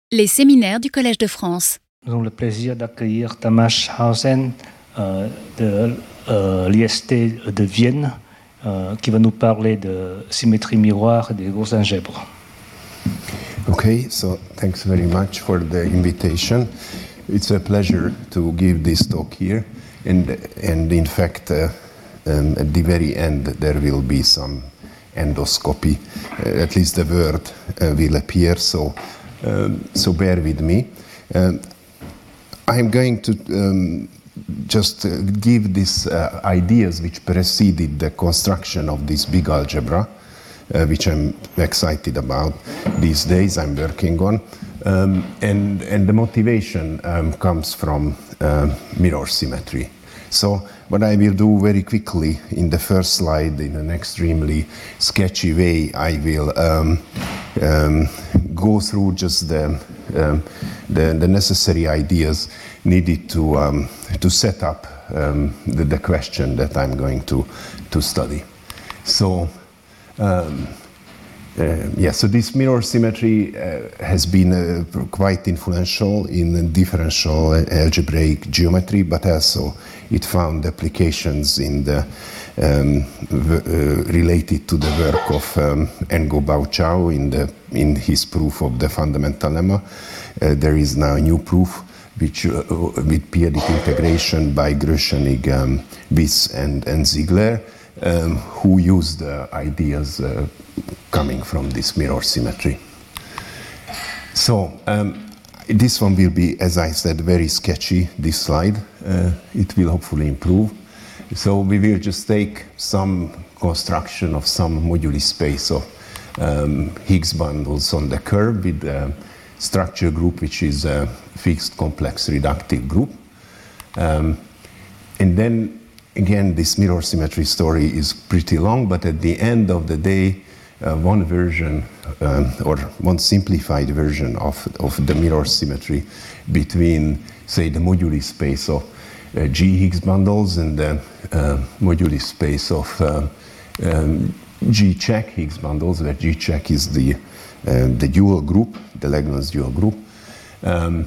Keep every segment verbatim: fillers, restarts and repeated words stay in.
Les séminaires du Collège de France. Nous avons le plaisir d'accueillir Tamás Hausen euh, de euh, l'I S T de Vienne euh, qui va nous parler de symétrie miroir et des gros algèbres. Okay, so thanks very much for the invitation. It's a pleasure to give this talk here, and and in fact, uh, um, at the very end there will be some endoscopy. Uh, at least the word uh, will appear. So, um, so bear with me. Um, I'm going to um, just uh, give these uh, ideas which preceded the construction of this big algebra, uh, which I'm excited about these days. I'm working on, um, and and the motivation um, comes from uh, mirror symmetry. So what I will do very quickly in the first slide, in an extremely sketchy way, I will um, um, go through just the, um, the the necessary ideas needed to um, to set up um, the, the question that I'm going to to study. So. Um, Uh, yeah, so this mirror symmetry uh, has been uh, quite influential in differential algebraic geometry, but also it found applications in the um, v- uh, related to the work of um, Ngo Bao-Chao in the in his proof of the fundamental lemma. Uh, there is now a new proof which uh, with p-adic integration by Gröschenig, um, Wyss, and and Ziegler, um, who used the ideas Uh, coming from this mirror symmetry. So um, this one will be, as I said, very sketchy, this slide. Uh, it will hopefully improve. So we will just take some construction of some moduli space of um, Higgs bundles on the curve with a structure group which is a fixed complex reductive group. Um, and then again, this mirror symmetry story is pretty long, but at the end of the day, Uh, one version um, or one simplified version of, of the mirror symmetry between, say, the moduli space of uh, G Higgs bundles and the uh, moduli space of uh, um, G check Higgs bundles, where G check is the uh, the dual group, the Lagrange dual group. Um,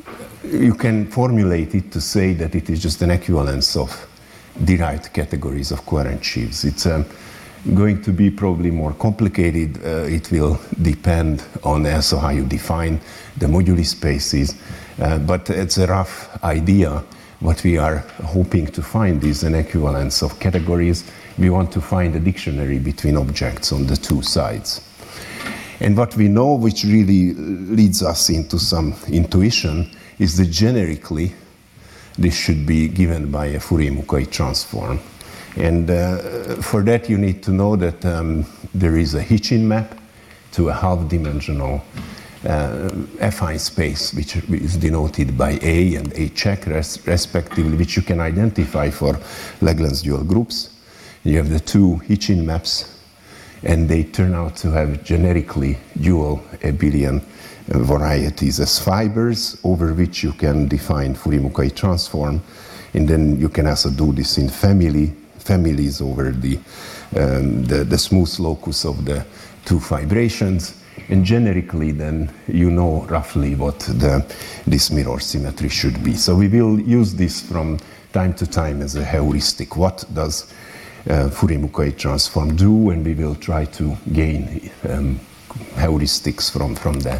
you can formulate it to say that it is just an equivalence of derived categories of coherent sheaves. It's um, going to be probably more complicated. Uh, it will depend on also how you define the moduli spaces. Uh, but it's a rough idea. What we are hoping to find is an equivalence of categories. We want to find a dictionary between objects on the two sides. And what we know, which really leads us into some intuition, is that generically this should be given by a Fourier-Mukai transform. And uh, for that, you need to know that um, there is a Hitchin map to a half-dimensional uh, affine space, which is denoted by A and A check, res- respectively, which you can identify for Lagrange dual groups. You have the two Hitchin maps, and they turn out to have generically dual abelian uh, varieties as fibers, over which you can define Fourier-Mukai transform, and then you can also do this in family. families over the, um, the the smooth locus of the two fibrations, and generically then you know roughly what the this mirror symmetry should be. So we will use this from time to time as a heuristic. What does uh, Fourier-Mukai transform do? And we will try to gain um, heuristics from, from that.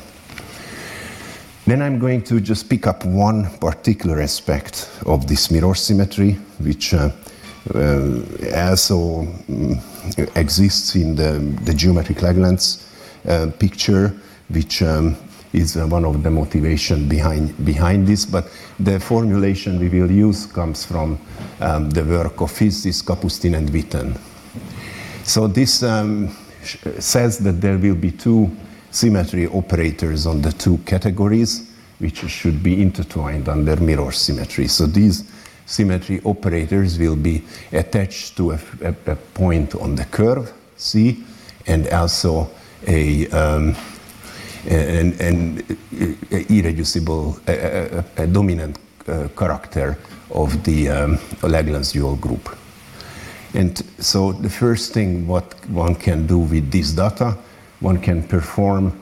Then I'm going to just pick up one particular aspect of this mirror symmetry, which uh, Uh, also um, exists in the, the geometric Lagrange uh, picture, which um, is uh, one of the motivation behind behind this. But the formulation we will use comes from um, the work of physicists Kapustin and Witten. So this um, sh- says that there will be two symmetry operators on the two categories, which should be intertwined under mirror symmetry. So these symmetry operators will be attached to a, a, a point on the curve, C, and also a um, an, an irreducible, a, a, a dominant uh, character of the um, Lagrange dual group. And so the first thing what one can do with this data, one can perform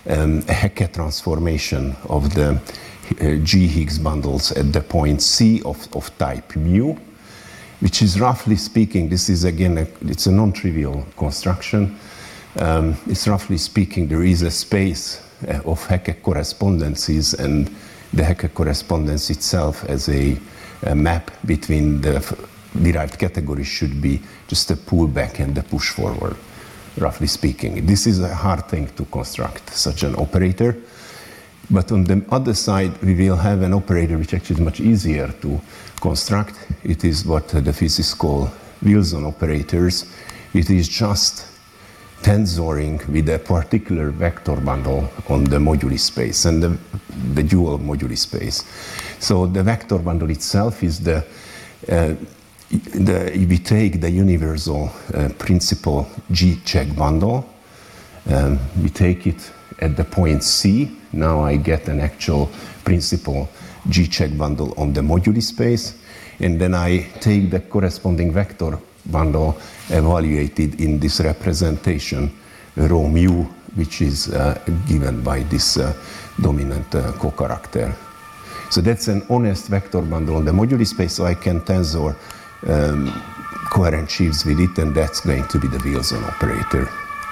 um, a Hecke transformation of the uh, G Higgs bundles at the point C of, of type mu, which is roughly speaking, this is again, a, it's a non-trivial construction. Um, it's roughly speaking, there is a space uh, of Hecke correspondences, and the Hecke correspondence itself as a, a map between the derived categories should be just a pullback and a push forward, roughly speaking. This is a hard thing to construct, such an operator. But on the other side, we will have an operator which actually is much easier to construct. It is what the physicists call Wilson operators. It is just tensoring with a particular vector bundle on the moduli space and the, the dual moduli space. So the vector bundle itself is the, uh, the we take the universal uh, principal G-check bundle. Um, we take it at the point C. Now I get an actual principal G-check bundle on the moduli space, and then I take the corresponding vector bundle evaluated in this representation, rho mu, which is uh, given by this uh, dominant uh, co-character. So that's an honest vector bundle on the moduli space, so I can tensor um, coherent sheaves with it, and that's going to be the Wilson operator.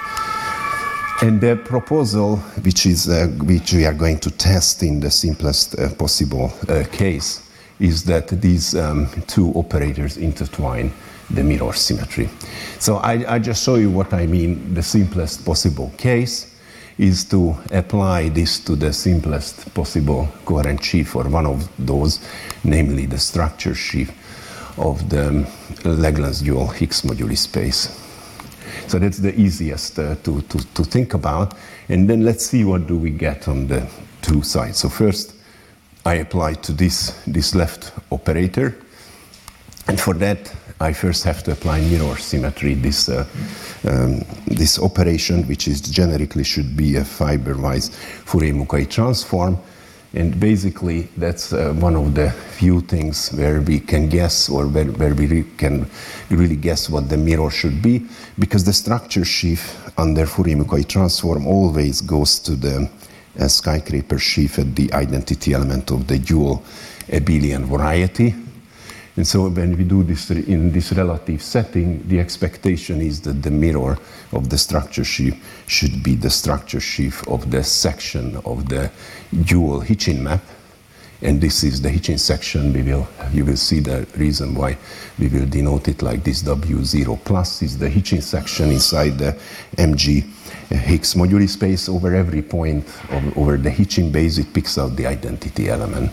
And the proposal, which is uh, which we are going to test in the simplest uh, possible uh, case, is that these um, two operators intertwine the mirror symmetry. So I, I just show you what I mean. The simplest possible case is to apply this to the simplest possible coherent sheaf, or one of those, namely the structure sheaf of the Lagrange dual Higgs moduli space. So that's the easiest uh, to, to, to think about. And then let's see what do we get on the two sides. So first, I apply to this, this left operator. And for that, I first have to apply mirror symmetry, this, uh, um, this operation, which is generically should be a fiber-wise Fourier-Mukai transform. And basically, that's uh, one of the few things where we can guess, or where, where we re can really guess what the mirror should be, because the structure sheaf under Fourier-Mukai transform always goes to the uh, skyscraper sheaf at the identity element of the dual abelian variety. And so when we do this in this relative setting, the expectation is that the mirror of the structure sheaf should be the structure sheaf of the section of the dual Hitchin map. And this is the Hitchin section. We will, you will see the reason why we will denote it like this. W zero plus is the Hitchin section inside the M G Higgs moduli space. Over every point of, over the Hitchin base, it picks out the identity element.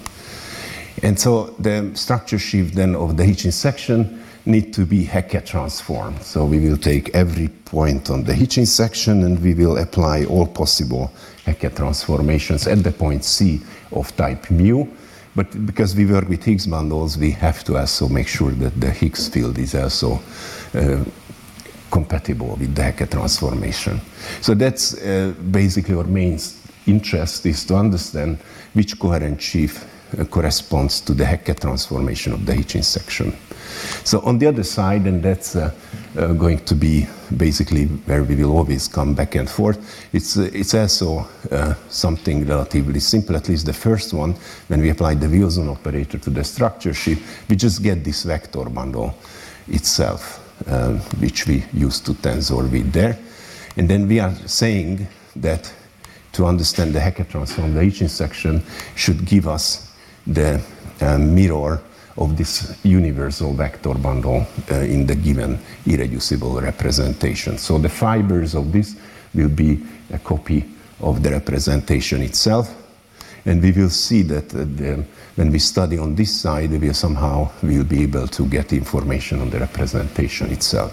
And so the structure sheaf then of the Hitchin section need to be Hecke transformed. So we will take every point on the Hitchin section and we will apply all possible Hecke transformations at the point C of type mu. But because we work with Higgs bundles, we have to also make sure that the Higgs field is also uh, compatible with the Hecke transformation. So that's uh, basically our main interest, is to understand which coherent sheaf Uh, corresponds to the Hecke transformation of the Hitchin section. So on the other side, and that's uh, uh, going to be basically where we will always come back and forth, it's, uh, it's also uh, something relatively simple, at least the first one. When we apply the Wilson operator to the structure sheaf, we just get this vector bundle itself, uh, which we use to tensor with there. And then we are saying that to understand the Hecke transform, the Hitchin section should give us the uh, mirror of this universal vector bundle uh, in the given irreducible representation. So the fibers of this will be a copy of the representation itself. And we will see that uh, the, when we study on this side, we will somehow will be able to get information on the representation itself.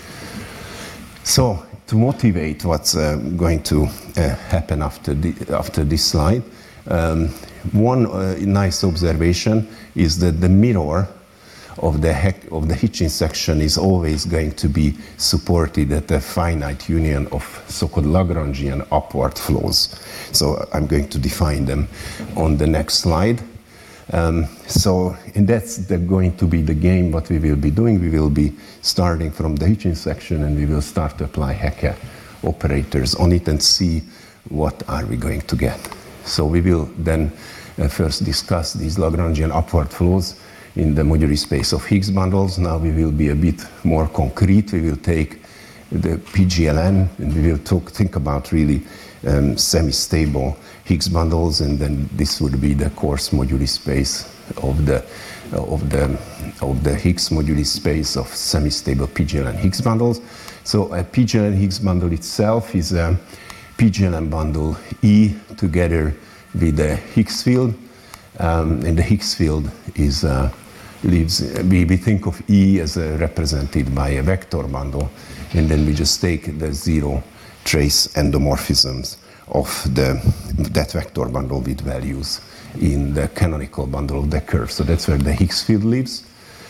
So to motivate what's uh, going to uh, happen after, the, after this slide, um, one uh, nice observation is that the mirror of the, heck, of the Hitchin section is always going to be supported at a finite union of so-called Lagrangian upward flows. So I'm going to define them on the next slide. Um, so, and that's the, going to be the game, what we will be doing. We will be starting from the Hitchin section, and we will start to apply Hecke operators on it and see what are we going to get? So we will then uh, first discuss these Lagrangian upward flows in the moduli space of Higgs bundles. Now we will be a bit more concrete. We will take the P G L N and we will talk, think about really um, semi-stable Higgs bundles, and then this would be the coarse moduli space of the of the of the Higgs moduli space of semi-stable P G L N Higgs bundles. So a P G L N Higgs bundle itself is a P G L N bundle E together with the Higgs field, um, and the Higgs field is uh, leaves. We, we think of E as uh, represented by a vector bundle, and then we just take the zero trace endomorphisms of the that vector bundle with values in the canonical bundle of the curve. So that's where the Higgs field lives.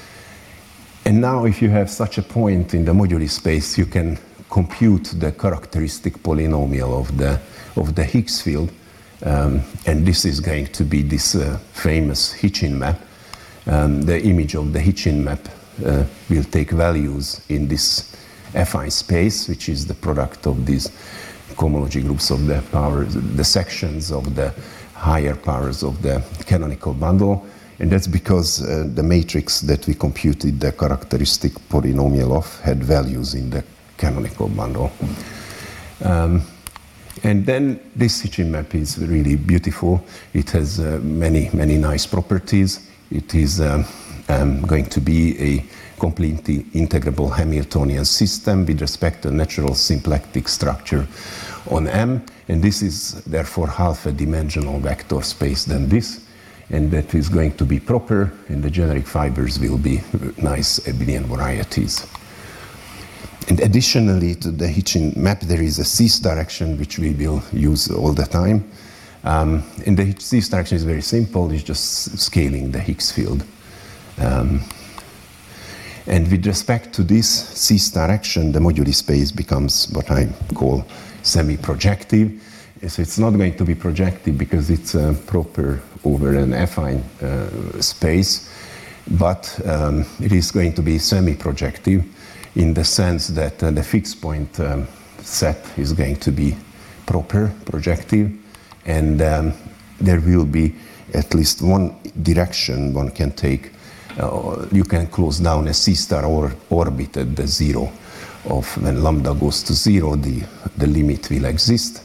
And now if you have such a point in the moduli space, you can compute the characteristic polynomial of the, of the Higgs field. Um, and this is going to be this uh, famous Hitchin map. Um, the image of the Hitchin map uh, will take values in this affine space, which is the product of these cohomology groups of the powers, the sections of the higher powers of the canonical bundle. And that's because uh, the matrix that we computed the characteristic polynomial of had values in the canonical bundle. Um, and then this Hitchin map is really beautiful. It has uh, many, many nice properties. It is um, um, going to be a completely integrable Hamiltonian system with respect to natural symplectic structure on M, and this is therefore half a dimensional vector space than this, and that is going to be proper, and the generic fibers will be nice abelian varieties. And additionally to the Hitchin map, there is a cis direction which we will use all the time. Um, and the cis direction is very simple, it's just scaling the Higgs field. Um, and with respect to this cis direction, the moduli space becomes what I call semi-projective. So it's not going to be projective because it's uh, proper over an affine uh, space, but um, it is going to be semi-projective in the sense that uh, the fixed point um, set is going to be proper projective, and um, there will be at least one direction one can take. Uh, you can close down a C-star or orbit at the zero of when lambda goes to zero, the, the limit will exist.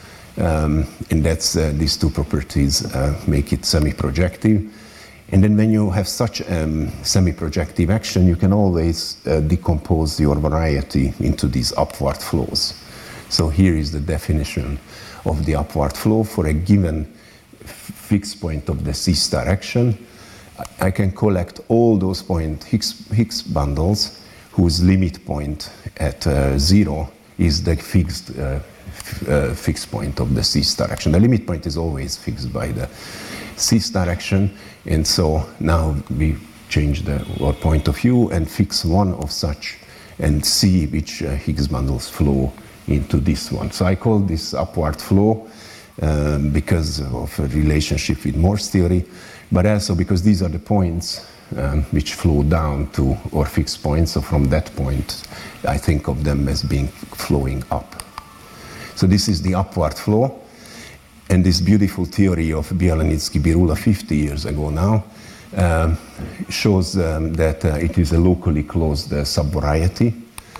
Um, and that's uh, these two properties uh, make it semi-projective. And then when you have such um, semi-projective action, you can always uh, decompose your variety into these upward flows. So here is the definition of the upward flow for a given fixed point of the C-star action. I can collect all those point Higgs, Higgs bundles whose limit point at uh, zero is the fixed uh, f- uh, fixed point of the C-star action. The limit point is always fixed by the C-star action, and so now we change the our point of view and fix one of such and see which uh, Higgs bundles flow into this one. So I call this upward flow um, because of a relationship with Morse theory, but also because these are the points um, which flow down to our fixed points. So from that point, I think of them as being flowing up. So this is the upward flow. And this beautiful theory of Bialenitsky-Birula fifty years ago now um, shows um, that uh, it is a locally closed uh, subvariety,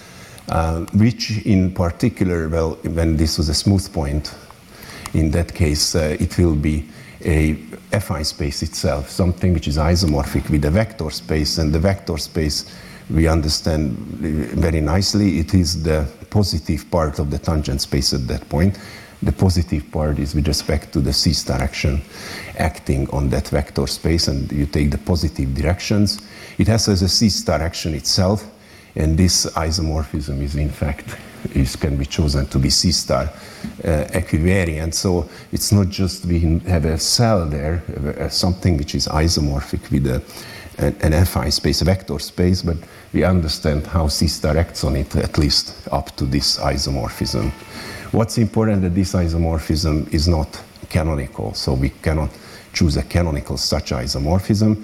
uh, which in particular, well, when this was a smooth point, in that case, uh, it will be a affine space itself, something which is isomorphic with a vector space, and the vector space we understand very nicely. It is the positive part of the tangent space at that point. The positive part is with respect to the C-star action acting on that vector space, and you take the positive directions. It has as a C-star action itself, and this isomorphism is in fact is can be chosen to be C-star uh, equivariant. So it's not just we have a cell there, uh, something which is isomorphic with a, an, an affine space, a vector space, but we understand how C-star acts on it, at least up to this isomorphism. What's important that this isomorphism is not canonical, so we cannot choose a canonical such isomorphism.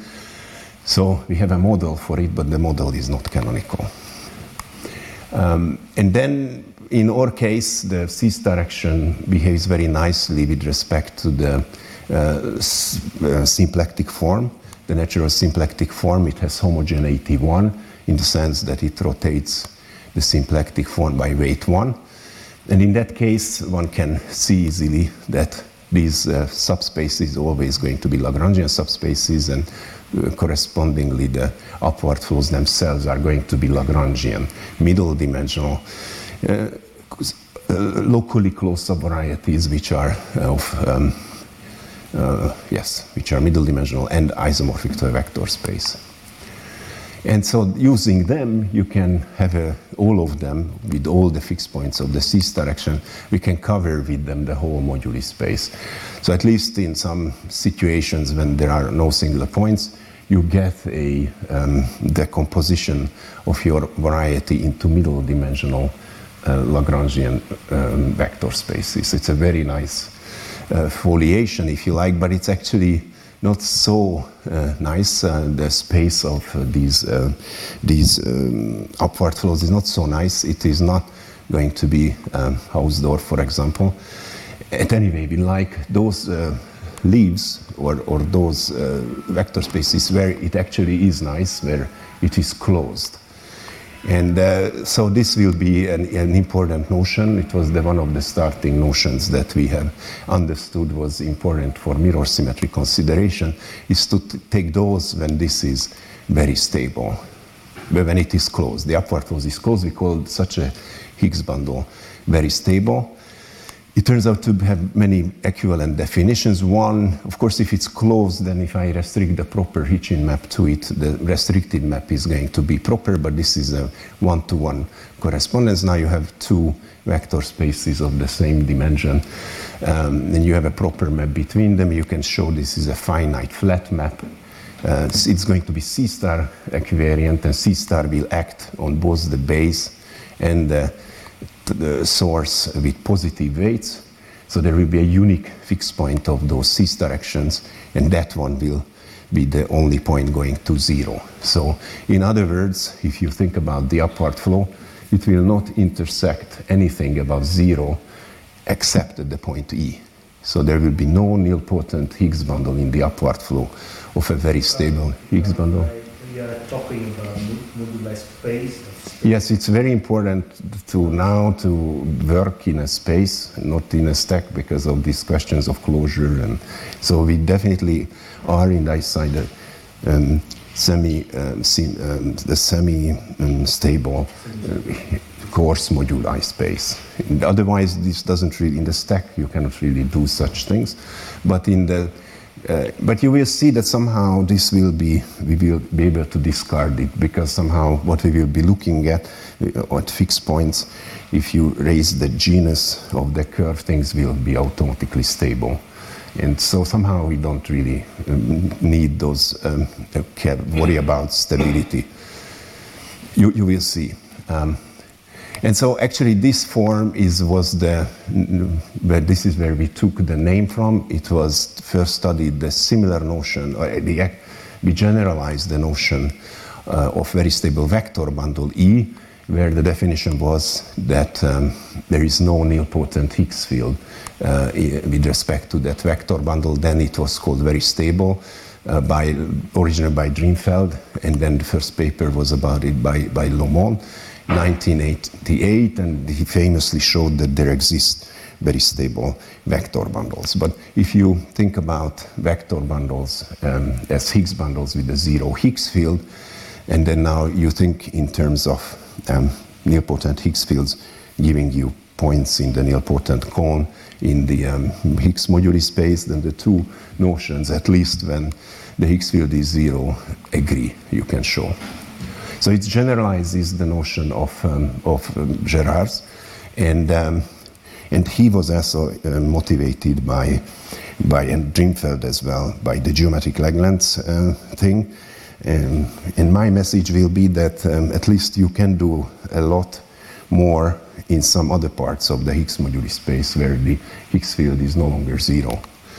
So we have a model for it, but the model is not canonical. Um, and then in our case, the C-star action behaves very nicely with respect to the uh, s- uh, symplectic form, the natural symplectic form. It has homogeneity one in the sense that it rotates the symplectic form by weight one. And in that case, one can see easily that these uh, subspaces are always going to be Lagrangian subspaces, and uh, correspondingly the upward flows themselves are going to be Lagrangian, middle dimensional, uh, uh, locally closed subvarieties which are of, um, uh, yes, which are middle dimensional and isomorphic to a vector space. And so using them, you can have a, all of them with all the fixed points of the C-star action. We can cover with them the whole moduli space. So at least in some situations when there are no singular points, you get a um, decomposition of your variety into middle dimensional uh, Lagrangian um, vector spaces. It's a very nice uh, foliation, if you like, but it's actually not so uh, nice. Uh, the space of uh, these uh, these um, upward flows is not so nice. It is not going to be um, Hausdorff, for example. At any rate, we like those uh, leaves or, or those uh, vector spaces where it actually is nice, where it is closed. And uh, so this will be an, an important notion. It was the, one of the starting notions that we have understood was important for mirror symmetry consideration, is to t- take those when this is very stable, but when it is closed. The upward flows is closed. We call such a Higgs bundle very stable. It turns out to have many equivalent definitions. One, of course, if it's closed, then if I restrict the proper Hitchin map to it, the restricted map is going to be proper, but this is a one-to-one correspondence. Now you have two vector spaces of the same dimension, um, and you have a proper map between them. You can show this is a finite flat map. Uh, it's going to be C-star equivariant, and C-star will act on both the base and the the source with positive weights. So there will be a unique fixed point of those C-star actions, and that one will be the only point going to zero. So in other words, if you think about the upward flow, it will not intersect anything above zero except at the point E. So there will be no nilpotent Higgs bundle in the upward flow of a very stable Higgs bundle. We are talking about moduli space. Yes, it's very important to now to work in a space, not in a stack, because of these questions of closure. And so we definitely are in the side um, semi, um, sim, um, the semi-stable um, coarse moduli space. And otherwise, this doesn't really, in the stack, you cannot really do such things. But in the Uh, but you will see that somehow this will be, we will be able to discard it, because somehow what we will be looking at uh, at fixed points, if you raise the genus of the curve, things will be automatically stable. And so somehow we don't really um, need those, um, uh, worry about stability. You, you will see. Um, And so actually this form is, was the, where this is where we took the name from. It was first studied the similar notion, or the, we generalized the notion uh, of very stable vector bundle E, where the definition was that um, there is no nilpotent Higgs field uh, with respect to that vector bundle. Then it was called very stable, uh, by, originally by Drinfeld, and then the first paper was about it by, by Lomond. nineteen eighty-eight, and he famously showed that there exist very stable vector bundles. But if you think about vector bundles um, as Higgs bundles with a zero Higgs field, and then now you think in terms of um, nilpotent Higgs fields giving you points in the nilpotent cone in the um, Higgs moduli space, then the two notions, at least when the Higgs field is zero, agree, you can show. So it generalizes the notion of, um, of um, Gerard's, and, um, and he was also uh, motivated by, by and Drinfeld as well, by the geometric Lagrange uh, thing. Um, and my message will be that um, at least you can do a lot more in some other parts of the Higgs moduli space where the Higgs field is no longer zero.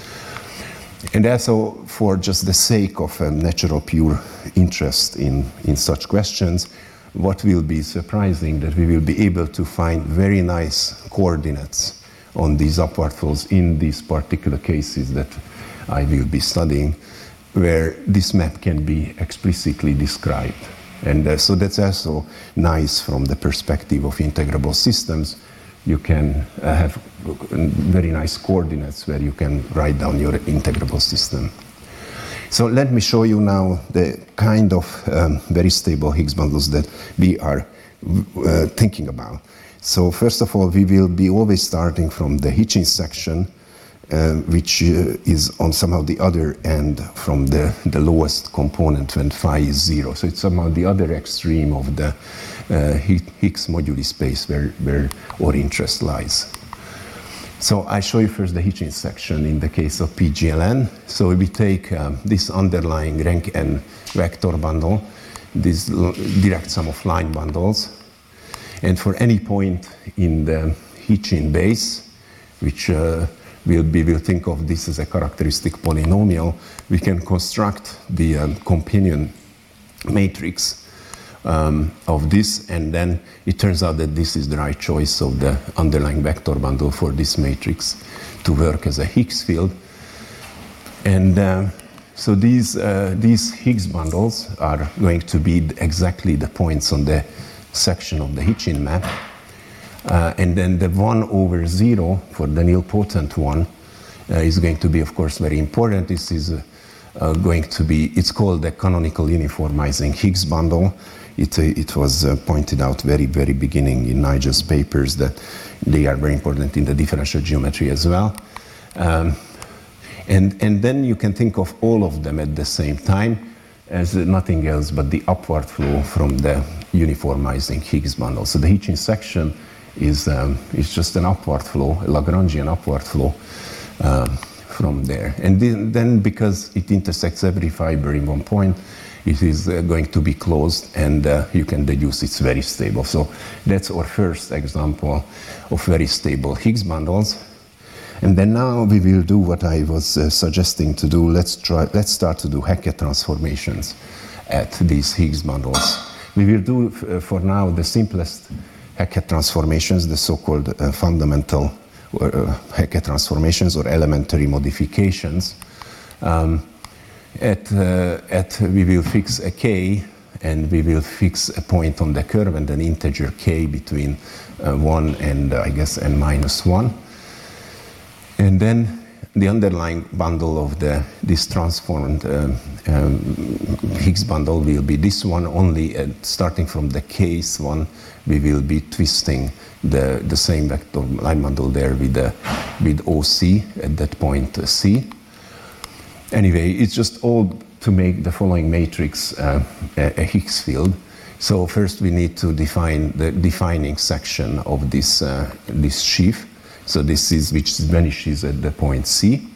And also, for just the sake of a natural pure interest in, in such questions, what will be surprising, that we will be able to find very nice coordinates on these upward flows in these particular cases that I will be studying, where this map can be explicitly described. And uh, so that's also nice from the perspective of integrable systems. You can uh, have very nice coordinates where you can write down your integrable system. So let me show you now the kind of um, very stable Higgs bundles that we are uh, thinking about. So first of all, we will be always starting from the Hitchins section, uh, which uh, is on somehow the other end from the, the lowest component when phi is zero. So it's somehow the other extreme of the uh, Higgs moduli space where, where our interest lies. So I show you first the Hitchins section in the case of P G L N. So we take um, this underlying rank n vector bundle, this direct sum of line bundles, and for any point in the Hitchin base, which uh, will be, we'll think of this as a characteristic polynomial, we can construct the um, companion matrix Um, of this, and then it turns out that this is the right choice of the underlying vector bundle for this matrix to work as a Higgs field. And uh, so these, uh, these Higgs bundles are going to be exactly the points on the section of the Hitchin map. Uh, and then the one over zero for the nilpotent one uh, is going to be, of course, very important. This is uh, uh, going to be, it's called the canonical uniformizing Higgs bundle. It, uh, it was uh, pointed out very, very beginning in Nigel's papers that they are very important in the differential geometry as well. Um, and, and then you can think of all of them at the same time as uh, nothing else but the upward flow from the uniformizing Higgs bundle. So the Hitchin section is, um, is just an upward flow, a Lagrangian upward flow um, from there. And then, then because it intersects every fiber in one point, it is uh, going to be closed, and uh, you can deduce it's very stable. So that's our first example of very stable Higgs bundles. And then now we will do what I was uh, suggesting to do. Let's try. Let's start to do Hackett transformations at these Higgs bundles. We will do uh, for now the simplest Hackett transformations, the so-called uh, fundamental or, uh, Hackett transformations or elementary modifications. Um, At, uh, at we will fix a k, and we will fix a point on the curve and an integer k between uh, one and uh, I guess n minus one. And then the underlying bundle of the this transformed um, um, Higgs bundle will be this one. Only uh, starting from the case one, we will be twisting the the same vector line bundle there with the with O C at that point uh, C. Anyway, it's just all to make the following matrix uh, a, a Higgs field. So first we need to define the defining section of this, uh, this sheaf. So this is which vanishes at the point C.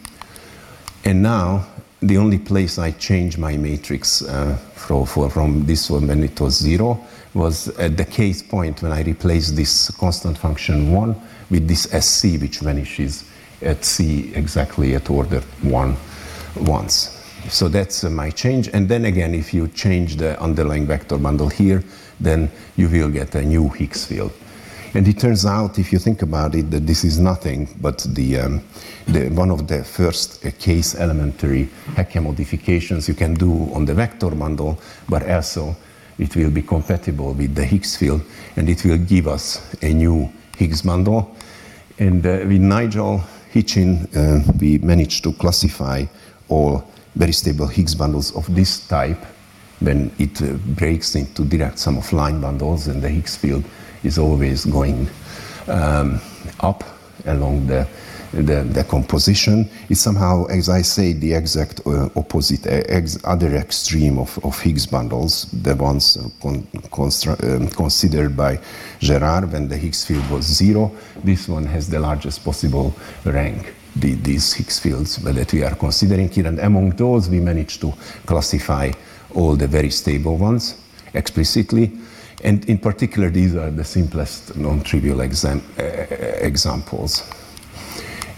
And now the only place I change my matrix uh, for, for, from this one when it was zero was at the case point when I replace this constant function one with this S C, which vanishes at C exactly at order one. Once. So that's uh, my change. And then again, if you change the underlying vector bundle here, then you will get a new Higgs field. And it turns out, if you think about it, that this is nothing but the, um, the one of the first uh, case elementary Hackett modifications you can do on the vector bundle, but also it will be compatible with the Higgs field, and it will give us a new Higgs bundle. And uh, with Nigel Hitchin, uh, we managed to classify all very stable Higgs bundles of this type when it uh, breaks into direct sum of line bundles, and the Higgs field is always going um, up along the, the, the composition. It's somehow, as I say, the exact uh, opposite, uh, ex other extreme of, of Higgs bundles, the ones uh, con um, considered by Gerard when the Higgs field was zero. This one has the largest possible rank. The, these Higgs fields that we are considering here, and among those we managed to classify all the very stable ones explicitly, and in particular these are the simplest non-trivial exam uh, examples.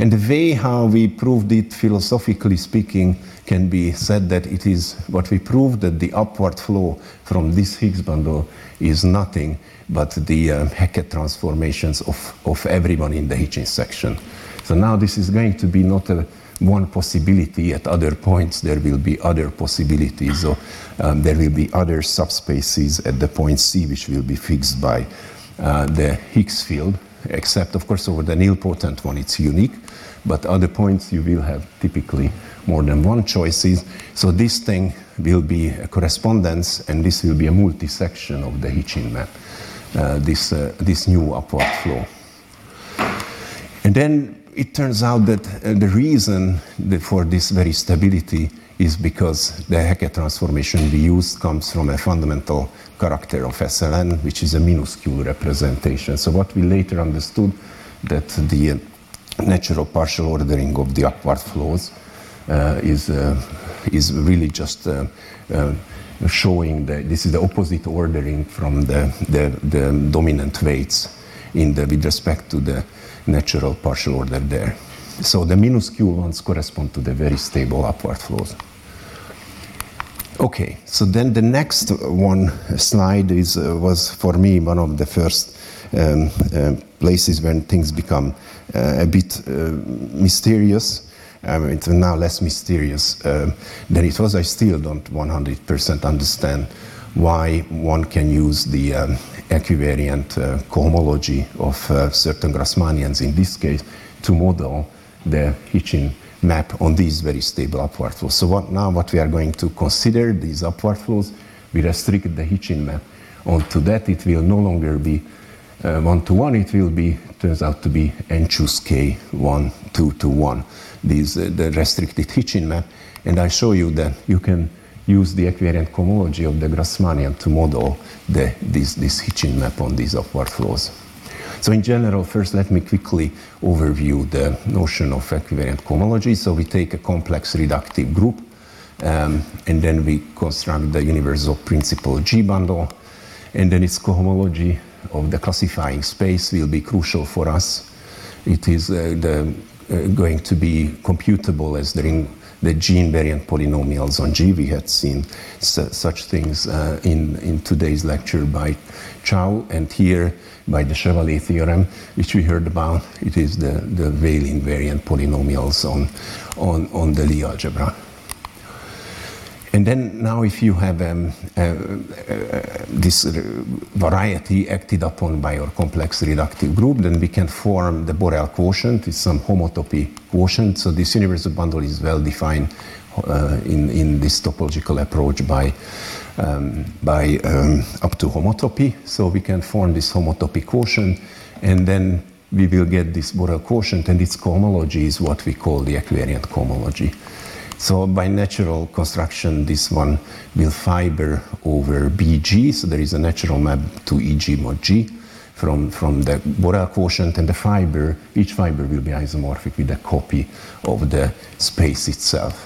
And the way how we proved it, philosophically speaking, can be said that it is what we proved, that the upward flow from this Higgs bundle is nothing but the um, Hackett transformations of, of everyone in the Hitchin section. So now this is going to be not a one possibility. At other points there will be other possibilities. So um, there will be other subspaces at the point C which will be fixed by uh, the Higgs field, except of course over the nilpotent one it's unique, but other points you will have typically more than one choices. So this thing will be a correspondence, and this will be a multi-section of the Hitchin map, uh, this, uh, this new upward flow. And then it turns out that uh, the reason for this very stability is because the Hackett transformation we used comes from a fundamental character of S L N, which is a minuscule representation. So what we later understood, that the uh, natural partial ordering of the upward flows uh, is, uh, is really just uh, uh, showing that this is the opposite ordering from the, the, the dominant weights in the, with respect to the natural partial order there. So the minuscule ones correspond to the very stable upward flows. Okay, so then the next one slide is, uh, was for me one of the first um, uh, places when things become uh, a bit uh, mysterious. Um, it's now less mysterious uh, than it was. I still don't one hundred percent understand why one can use the um, equivariant uh, cohomology of uh, certain Grassmannians in this case to model the Hitchin map on these very stable upward flows. So what, now what we are going to consider, these upward flows, we restrict the Hitchin map onto that. It will no longer be uh, one to one, it will be, turns out to be n choose k one, two to one, these, uh, the restricted Hitchin map. And I show you that you can use the equivariant cohomology of the Grassmannian to model the, this, this Hitchin map on these upward flows. So in general, first let me quickly overview the notion of equivariant cohomology. So we take a complex reductive group, um, and then we construct the universal principal G bundle, and then its cohomology of the classifying space will be crucial for us. It is uh, the, uh, going to be computable as the ring the G-invariant polynomials on G. We had seen su such things uh, in, in today's lecture by Chow, and here by the Chevalier theorem, which we heard about. It is the, the Weyl invariant polynomials on, on, on the Lie algebra. And then now if you have um, uh, uh, this variety acted upon by your complex reductive group, then we can form the Borel quotient. It's some homotopy quotient. So this universal bundle is well defined uh, in, in this topological approach by, um, by um, up to homotopy. So we can form this homotopy quotient, and then we will get this Borel quotient, and its cohomology is what we call the equivariant cohomology. So by natural construction, this one will fiber over B G. So there is a natural map to E G mod G from, from the Borel quotient, and the fiber, each fiber will be isomorphic with a copy of the space itself.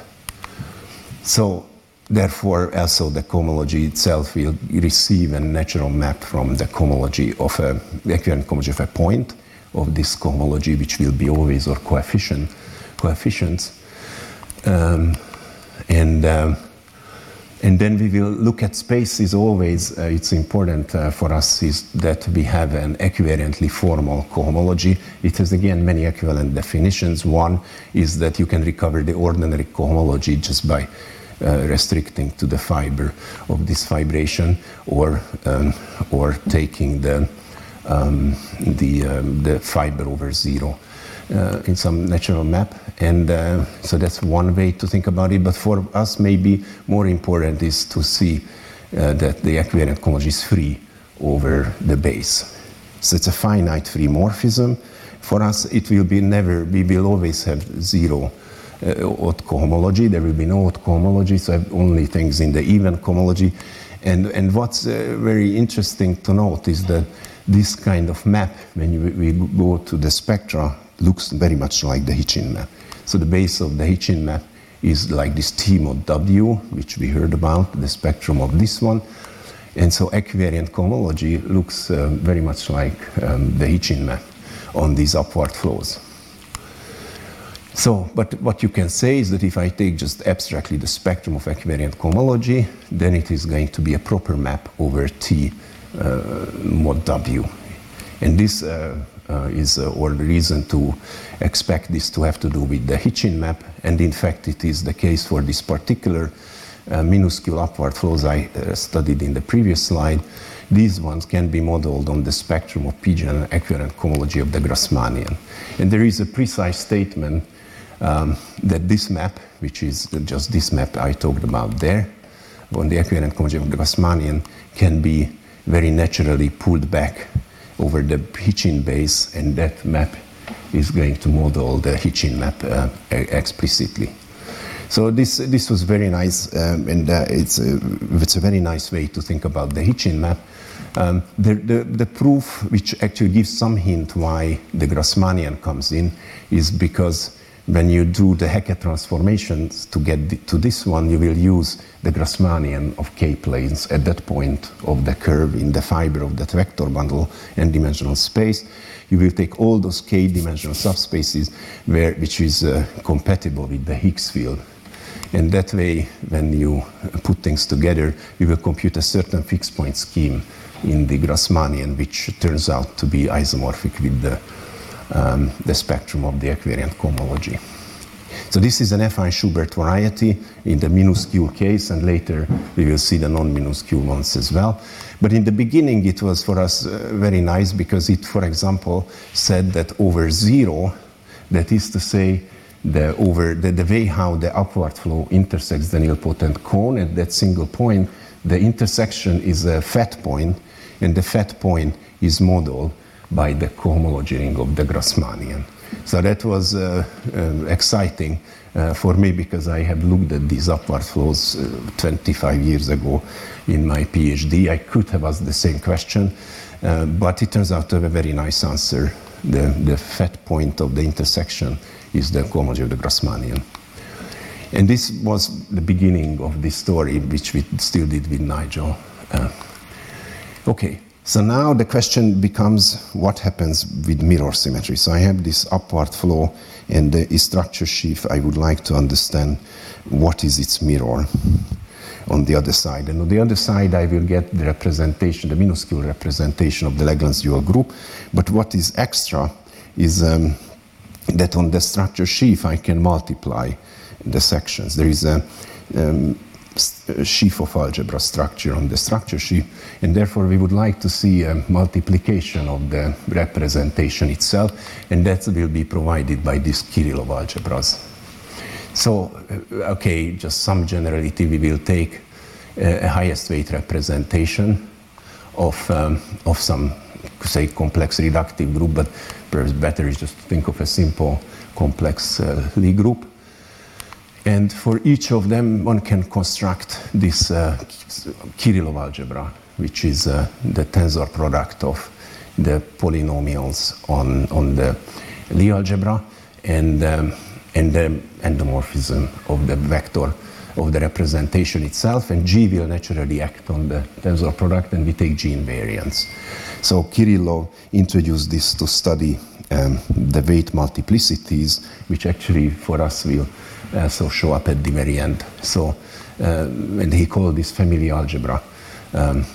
So therefore, also the cohomology itself will receive a natural map from the cohomology of a, the equivariant cohomology of a point of this cohomology, which will be always or coefficient, coefficients. Um, and um, and then we will look at spaces always. Uh, it's important uh, for us is that we have an equivariantly formal cohomology. It has again many equivalent definitions. One is that you can recover the ordinary cohomology just by uh, restricting to the fiber of this fibration, or um, or taking the um, the um, the fiber over zero. Uh, in some natural map, and uh, so that's one way to think about it. But for us, maybe more important is to see uh, that the equivariant cohomology is free over the base. So it's a finite free morphism. For us, it will be never, we will always have zero uh, odd cohomology. There will be no odd cohomology, so I have only things in the even cohomology. And, and what's uh, very interesting to note is that this kind of map, when you, we go to the spectra, looks very much like the Hitchin map. So the base of the Hitchin map is like this T mod W, which we heard about, the spectrum of this one. And so equivariant cohomology looks uh, very much like um, the Hitchin map on these upward flows. So, but what you can say is that if I take just abstractly the spectrum of equivariant cohomology, then it is going to be a proper map over T uh, mod W. And this uh, uh, is uh, all the reason to expect this to have to do with the Hitchin map. And in fact, it is the case for this particular uh, minuscule upward flows I uh, studied in the previous slide. These ones can be modeled on the spectrum of P G N equivariant cohomology of the Grassmannian. And there is a precise statement um, that this map, which is just this map I talked about there, on the equivariant cohomology of the Grassmannian, can be very naturally pulled back over the Hitchin base, and that map is going to model the Hitchin map uh, explicitly. So this this was very nice, um, and uh, it's a, it's a very nice way to think about the Hitchin map. Um, the, the the proof, which actually gives some hint why the Grassmannian comes in, is because when you do the Hackett transformations to get the, to this one, you will use the Grassmannian of k-planes at that point of the curve in the fiber of that vector bundle and dimensional space. You will take all those k-dimensional subspaces where, which is uh, compatible with the Higgs field. And that way, when you put things together, you will compute a certain fixed point scheme in the Grassmannian, which turns out to be isomorphic with the Um, the spectrum of the equivariant cohomology. So this is an affine Schubert variety in the minuscule case, and later we will see the non-minuscule ones as well. But in the beginning it was for us uh, very nice because it, for example, said that over zero, that is to say, the, over the, the way how the upward flow intersects the nilpotent cone at that single point, the intersection is a fat point, and the fat point is modeled by the cohomology ring of the Grassmannian. So that was uh, uh, exciting uh, for me because I have looked at these upward flows uh, twenty-five years ago in my PhD. I could have asked the same question, uh, but it turns out to have a very nice answer. The, the fat point of the intersection is the cohomology of the Grassmannian. And this was the beginning of this story, which we still did with Nigel. Uh, okay. So now the question becomes what happens with mirror symmetry. So I have this upward flow and the structure sheaf. I would like to understand what is its mirror on the other side. And on the other side I will get the representation, the minuscule representation of the Lagrange dual group. But what is extra is um, that on the structure sheaf I can multiply the sections. There is a um, sheaf of algebra structure on the structure sheaf, and therefore we would like to see a multiplication of the representation itself, and that will be provided by these Kirillov algebras. So, okay, just some generality, we will take a, a highest weight representation of, um, of some, say, complex reductive group, but perhaps better is just to think of a simple complex uh, Lie group. And for each of them, one can construct this uh, Kirillov algebra, which is uh, the tensor product of the polynomials on, on the Lie algebra and, um, and the endomorphism of the vector of the representation itself. And G will naturally act on the tensor product, and we take G invariance. So Kirillov introduced this to study um, the weight multiplicities, which actually for us will also show up at the very end. So, uh, and he called this family algebra. Um,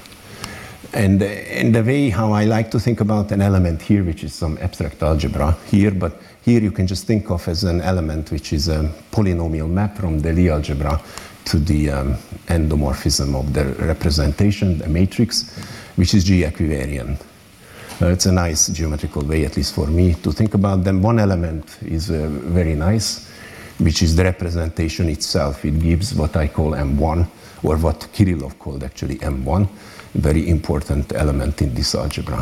and, and the way how I like to think about an element here, which is some abstract algebra here, but here you can just think of as an element which is a polynomial map from the Lie algebra to the um, endomorphism of the representation, the matrix, which is G equivariant. Uh, it's a nice geometrical way, at least for me, to think about them. One element is uh, very nice, which is the representation itself. It gives what I call M one, or what Kirillov called actually M one, a very important element in this algebra.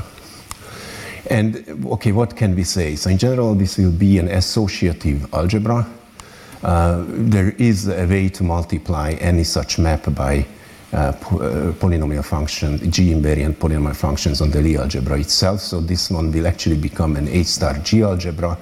And, okay, what can we say? So in general, this will be an associative algebra. Uh, there is a way to multiply any such map by uh, po uh, polynomial function, G invariant polynomial functions on the Lie algebra itself. So this one will actually become an H star G algebra.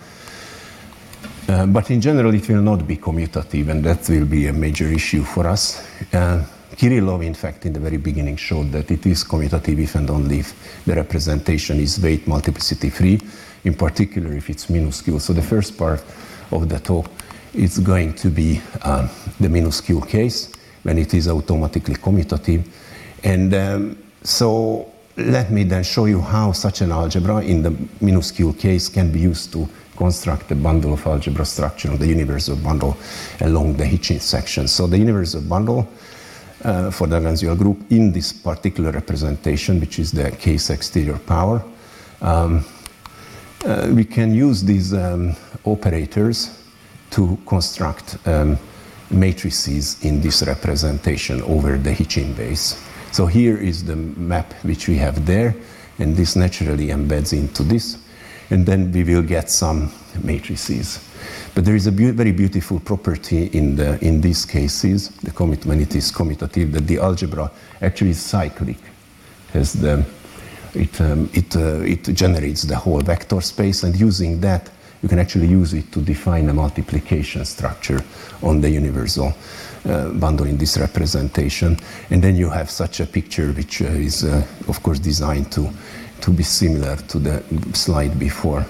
Uh, but in general, it will not be commutative, and that will be a major issue for us. Uh, Kirillov, in fact, in the very beginning showed that it is commutative if and only if the representation is weight multiplicity free, in particular if it's minuscule. So the first part of the talk, it's going to be uh, the minuscule case when it is automatically commutative. And um, so let me then show you how such an algebra in the minuscule case can be used to construct a bundle of algebra structure on the universal bundle along the Hitchin section. So the universal bundle uh, for the Lagrange dual group in this particular representation, which is the case exterior power, um, uh, we can use these um, operators to construct um, matrices in this representation over the Hitchin base. So here is the map which we have there, and this naturally embeds into this, and then we will get some matrices. But there is a be very beautiful property in, the, in these cases, the commit, when it is commutative, that the algebra actually is cyclic. Has the, it, um, it, uh, it generates the whole vector space, and using that, you can actually use it to define a multiplication structure on the universal uh, bundle in this representation. And then you have such a picture which uh, is, uh, of course, designed to, to be similar to the slide before.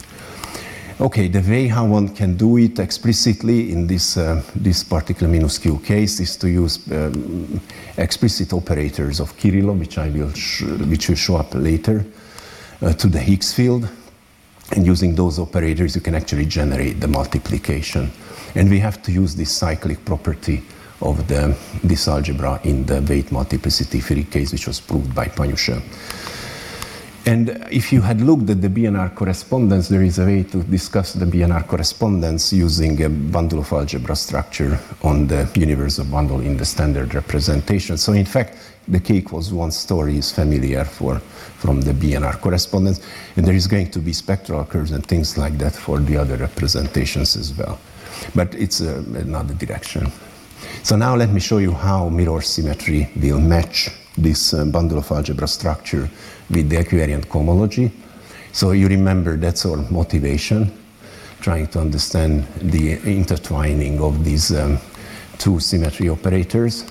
Okay, the way how one can do it explicitly in this, uh, this particular minuscule case is to use um, explicit operators of Kirillov, which, I will sh which will show up later, uh, to the Higgs field. And using those operators, you can actually generate the multiplication. And we have to use this cyclic property of the, this algebra in the weight multiplicity theory case, which was proved by Panyushev. And if you had looked at the B N R correspondence, there is a way to discuss the B N R correspondence using a bundle of algebra structure on the universal bundle in the standard representation. So in fact, the K equals one story is familiar for, from the B N R correspondence, and there is going to be spectral curves and things like that for the other representations as well. But it's uh, another direction. So now let me show you how mirror symmetry will match this uh, bundle of algebra structure with the equivariant cohomology. So you remember that's our motivation, trying to understand the intertwining of these um, two symmetry operators.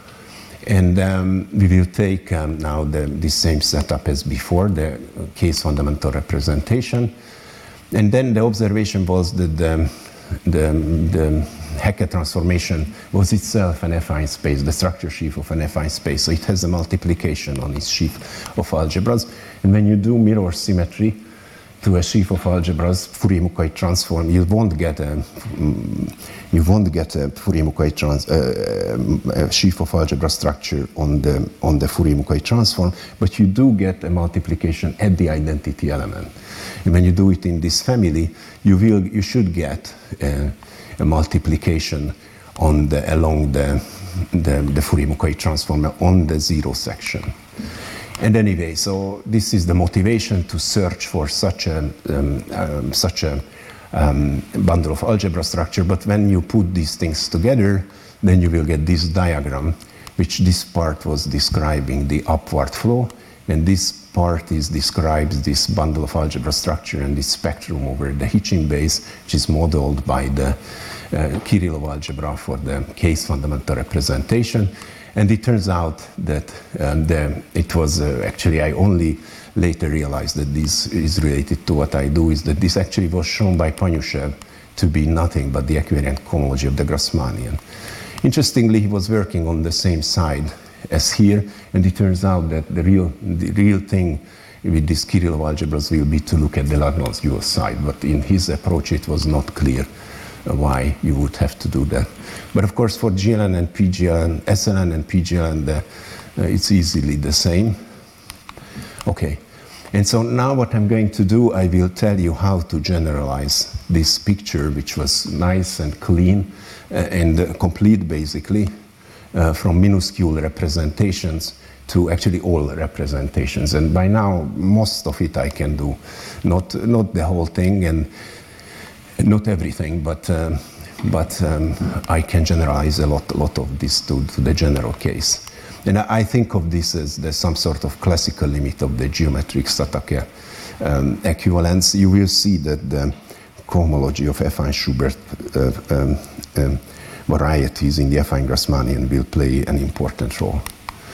And um, we will take um, now the, the same setup as before, the case fundamental representation. And then the observation was that the, the, the Hecke transformation was itself an affine space, the structure sheaf of an affine space. So it has a multiplication on its sheaf of algebras. And when you do mirror symmetry to a sheaf of algebras, Fourier-Mukai transform, you won't get a, you won't get a Fourier-Mukai trans, uh, a sheaf of algebra structure on the, on the Fourier-Mukai transform, but you do get a multiplication at the identity element. And when you do it in this family, you will, you should get uh, a multiplication on the, along the, the, the Fourier-Mukai transform on the zero section. And anyway, so this is the motivation to search for such a, um, um, such a um, bundle of algebra structure. But when you put these things together, then you will get this diagram, which this part was describing the upward flow, and this part is describes this bundle of algebra structure and this spectrum over the Hitchin base, which is modeled by the uh, Kirillov algebra for the case fundamental representation. And it turns out that um, the, it was uh, actually, I only later realized that this is related to what I do, is that this actually was shown by Panyushev to be nothing but the equivariant cohomology of the Grassmannian. Interestingly, he was working on the same side as here, and it turns out that the real, the real thing with these Kirillov algebras will be to look at the Lagrange dual side, but in his approach it was not clear why you would have to do that. But of course for G L N and P G L N, S L N and P G L N, the, uh, it's easily the same. Okay, and so now what I'm going to do, I will tell you how to generalize this picture, which was nice and clean uh, and uh, complete basically, uh, from minuscule representations to actually all representations. And by now, most of it I can do, not, not the whole thing, and not everything, but, um, but um, I can generalize a lot, a lot of this to, to the general case. And I, I think of this as the, some sort of classical limit of the geometric Satake um, equivalence. You will see that the cohomology of affine Schubert uh, um, um, varieties in the affine Grassmannian will play an important role.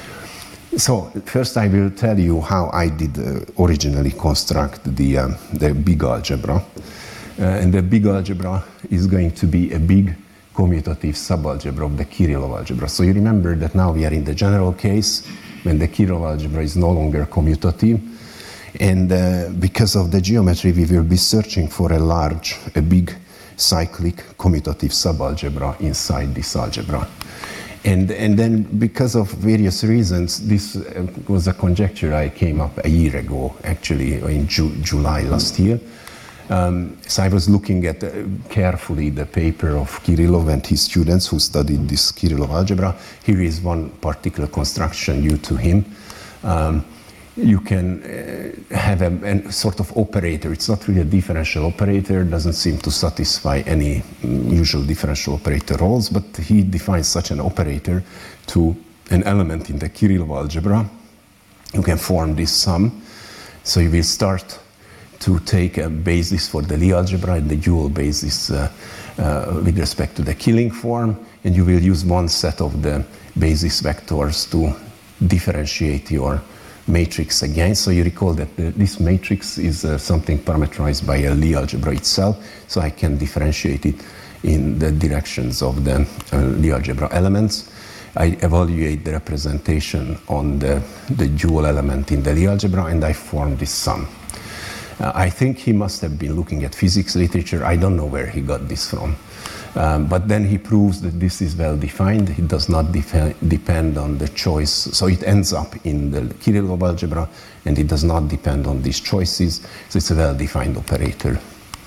So first I will tell you how I did uh, originally construct the, um, the big algebra. Uh, and the big algebra is going to be a big commutative subalgebra of the Kirillov algebra. So you remember that now we are in the general case when the Kirillov algebra is no longer commutative. And uh, because of the geometry, we will be searching for a large, a big cyclic commutative subalgebra inside this algebra. And, and then because of various reasons, this uh, was a conjecture I came up a year ago, actually in Ju July last year. Um, so I was looking at uh, carefully the paper of Kirillov and his students who studied this Kirillov algebra. Here is one particular construction due to him. Um, you can uh, have a, a sort of operator. It's not really a differential operator, doesn't seem to satisfy any um, usual differential operator roles, but he defines such an operator to an element in the Kirillov algebra. You can form this sum. So you will start to take a basis for the Lie algebra and the dual basis uh, uh, with respect to the Killing form, and you will use one set of the basis vectors to differentiate your matrix again. So you recall that the, this matrix is uh, something parameterized by a Lie algebra itself, so I can differentiate it in the directions of the uh, Lie algebra elements. I evaluate the representation on the, the dual element in the Lie algebra, and I form this sum. Uh, I think he must have been looking at physics literature. I don't know where he got this from. Um, but then he proves that this is well defined. It does not depend on the choice. So it ends up in the Kirillov algebra, and it does not depend on these choices. So it's a well defined operator.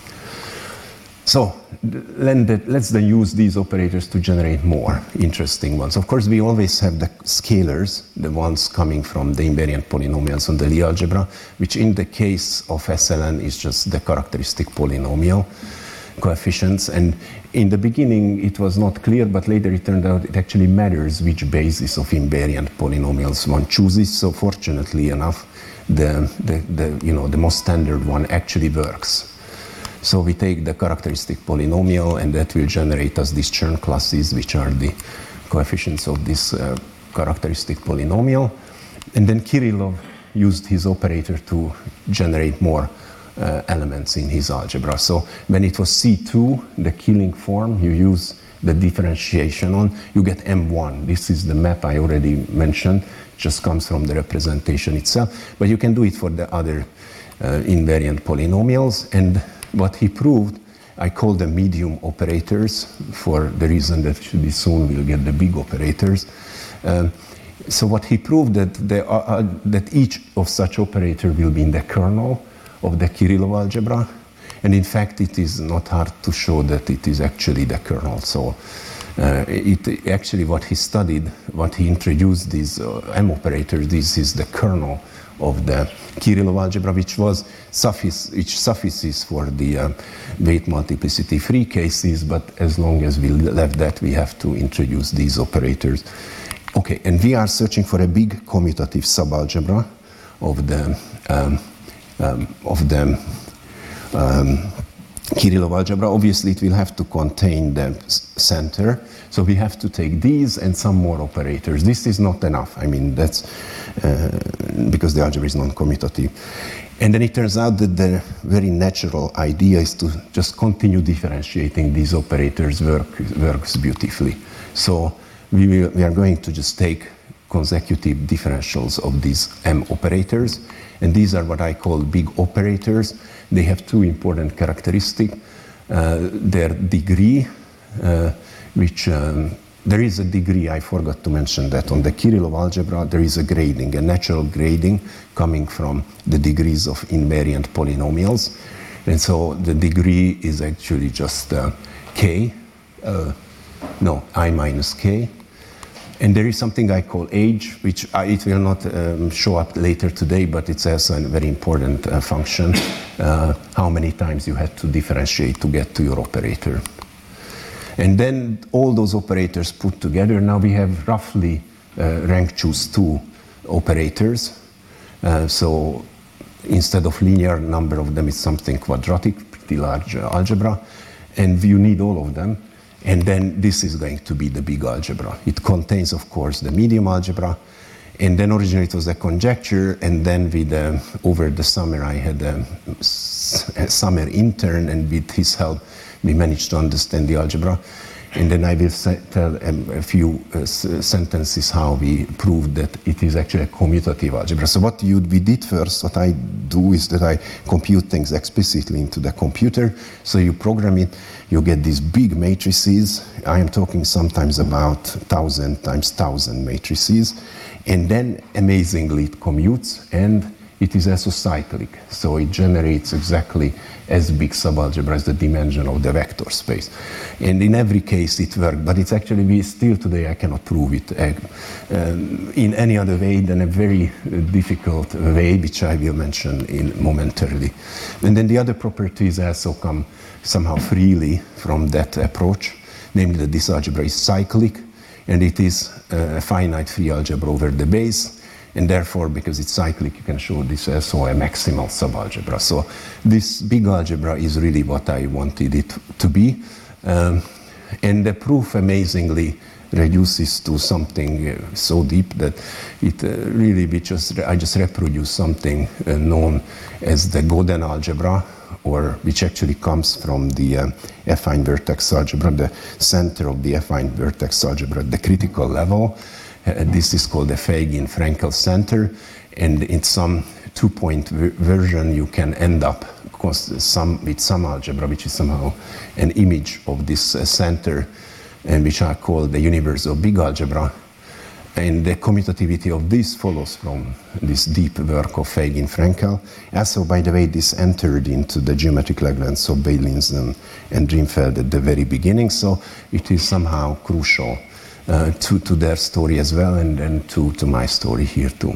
So let's then use these operators to generate more interesting ones. Of course, we always have the scalars, the ones coming from the invariant polynomials on the Lie algebra, which in the case of S L N is just the characteristic polynomial coefficients. And in the beginning, it was not clear, but later it turned out it actually matters which basis of invariant polynomials one chooses. So fortunately enough, the, the, the, you know, the most standard one actually works. So we take the characteristic polynomial, and that will generate us these Chern classes, which are the coefficients of this uh, characteristic polynomial. And then Kirillov used his operator to generate more uh, elements in his algebra. So when it was C two, the Killing form, you use the differentiation on, you get M one. This is the map I already mentioned, just comes from the representation itself. But you can do it for the other uh, invariant polynomials. And what he proved, I call them medium operators for the reason that pretty soon we'll get the big operators. Um, so what he proved that there are, uh, that each of such operator will be in the kernel of the Kirillov algebra, and in fact it is not hard to show that it is actually the kernel. So uh, it actually what he studied, what he introduced these uh, M operators, this is the kernel of the Kirillov algebra, which was suffice, which suffices for the uh, weight multiplicity free cases, but as long as we left that, we have to introduce these operators. Okay, and we are searching for a big commutative subalgebra of the um, um, of the um, Kirillov algebra. Obviously, it will have to contain the center. So we have to take these and some more operators. This is not enough. I mean, that's uh, because the algebra is non-commutative. And then it turns out that the very natural idea is to just continue differentiating these operators work, works beautifully. So we, will, we are going to just take consecutive differentials of these M operators. And these are what I call big operators. They have two important characteristics. Uh, their degree, uh, which um, there is a degree, I forgot to mention that on the Kirillov algebra, there is a grading, a natural grading coming from the degrees of invariant polynomials. And so the degree is actually just uh, k, uh, no, I minus k. And there is something I call age, which I, it will not um, show up later today, but it's also a very important uh, function, uh, how many times you had to differentiate to get to your operator. And then all those operators put together, now we have roughly uh, rank choose two operators. Uh, so instead of linear number of them, it's something quadratic, pretty large uh, algebra. And you need all of them. And then this is going to be the big algebra. It contains, of course, the medium algebra. And then originally it was a conjecture, and then with uh, over the summer I had a, a summer intern, and with his help we managed to understand the algebra. And then I will say, tell um, a few uh, s sentences how we proved that it is actually a commutative algebra. So what you, we did first, what I do is that I compute things explicitly into the computer. So you program it, you get these big matrices. I am talking sometimes about thousand times thousand matrices. And then amazingly it commutes, and it is also cyclic. So it generates exactly as big subalgebra as the dimension of the vector space. And in every case it worked, but it's actually, we still today I cannot prove it uh, um, in any other way than a very uh, difficult way, which I will mention in momentarily. And then the other properties also come somehow freely from that approach, namely that this algebra is cyclic, and it is a finite free algebra over the base. And therefore, because it's cyclic, you can show this as a maximal subalgebra. So this big algebra is really what I wanted it to be. Um, and the proof amazingly reduces to something uh, so deep that it uh, really, we just, I just reproduce something uh, known as the Godin algebra, or which actually comes from the uh, affine vertex algebra, the center of the affine vertex algebra at the critical level. Uh, this is called the Feygin-Frenkel center, and in some two-point version you can end up some, with some algebra which is somehow an image of this uh, center, and which are called the universal big algebra. And the commutativity of this follows from this deep work of Feygin-Frenkel. Also, by the way, this entered into the geometric Lagrange of Beilins and, and Drinfeld at the very beginning, so it is somehow crucial Uh, to, to their story as well, and, and to, to my story here too.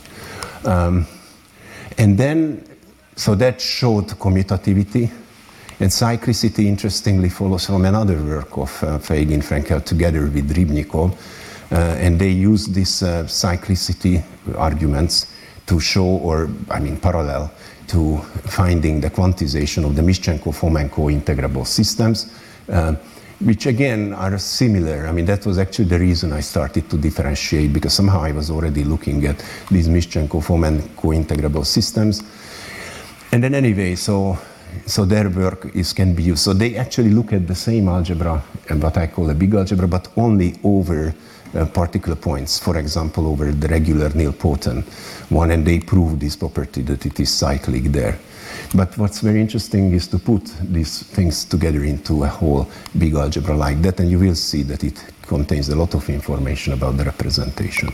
Um, and then, so that showed commutativity, and cyclicity interestingly follows from another work of uh, Feygin-Frenkel together with Rybnikov, uh, and they use these uh, cyclicity arguments to show, or I mean parallel to finding the quantization of the Mischenko-Fomenko integrable systems, uh, which again are similar. I mean, that was actually the reason I started to differentiate, because somehow I was already looking at these Mischenko-Fomenko integrable systems. And then anyway, so, so their work is, can be used. So they actually look at the same algebra, and what I call a big algebra, but only over uh, particular points. For example, over the regular nilpotent one, and they prove this property that it is cyclic there. But what's very interesting is to put these things together into a whole big algebra like that, and you will see that it contains a lot of information about the representation.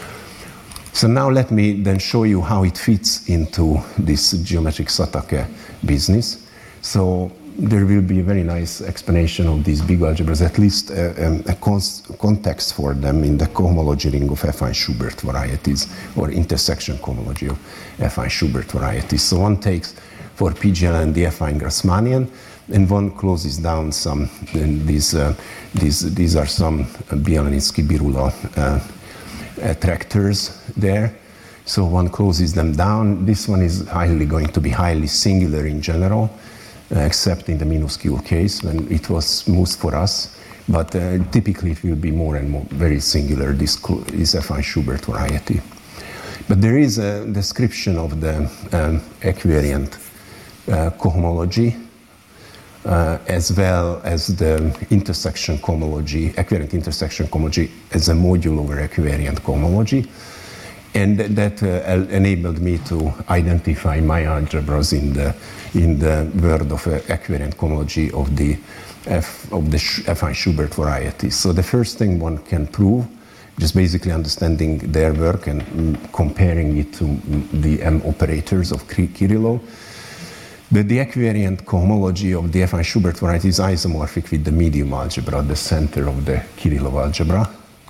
So now let me then show you how it fits into this geometric Satake business. So there will be a very nice explanation of these big algebras, at least a, a context for them in the cohomology ring of affine Schubert varieties, or intersection cohomology of affine Schubert varieties. So one takes for P G L and the affine Grassmannian, and one closes down some, and these, uh, these, these are some Bielaninsky-Birula uh, attractors there. So one closes them down. This one is highly going to be highly singular in general, uh, except in the minuscule case when it was smooth for us. But uh, typically it will be more and more very singular, this, this affine Schubert variety. But there is a description of the um, equivariant uh, cohomology, uh, as well as the intersection cohomology, equivariant intersection cohomology as a module over equivariant cohomology. And that uh, enabled me to identify my algebras in the, in the world of uh, equivariant cohomology of the, F, of the affine Schubert varieties. So the first thing one can prove, just basically understanding their work and mm, comparing it to the M operators of Kirillov, that the equivariant cohomology of the affine Schubert variety is isomorphic with the medium algebra, the center of the Kirillov algebra.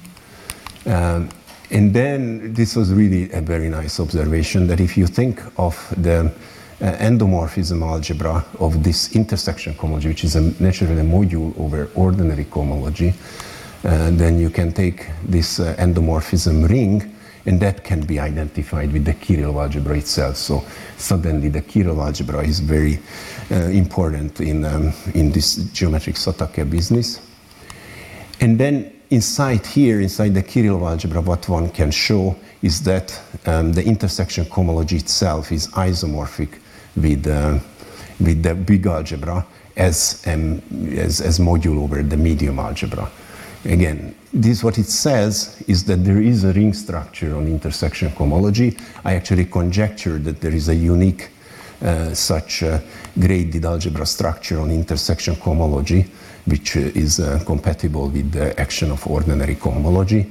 Um, and then this was really a very nice observation, that if you think of the uh, endomorphism algebra of this intersection cohomology, which is a naturally a module over ordinary cohomology, uh, then you can take this uh, endomorphism ring, and that can be identified with the Kirillov algebra itself. So suddenly the Kirillov algebra is very uh, important in, um, in this geometric Satake business. And then inside here, inside the Kirillov algebra, what one can show is that um, the intersection cohomology itself is isomorphic with, uh, with the big algebra as, um, as, as module over the medium algebra. Again, this what it says is that there is a ring structure on intersection cohomology. I actually conjecture that there is a unique uh, such uh, graded algebra structure on intersection cohomology, which uh, is uh, compatible with the action of ordinary cohomology.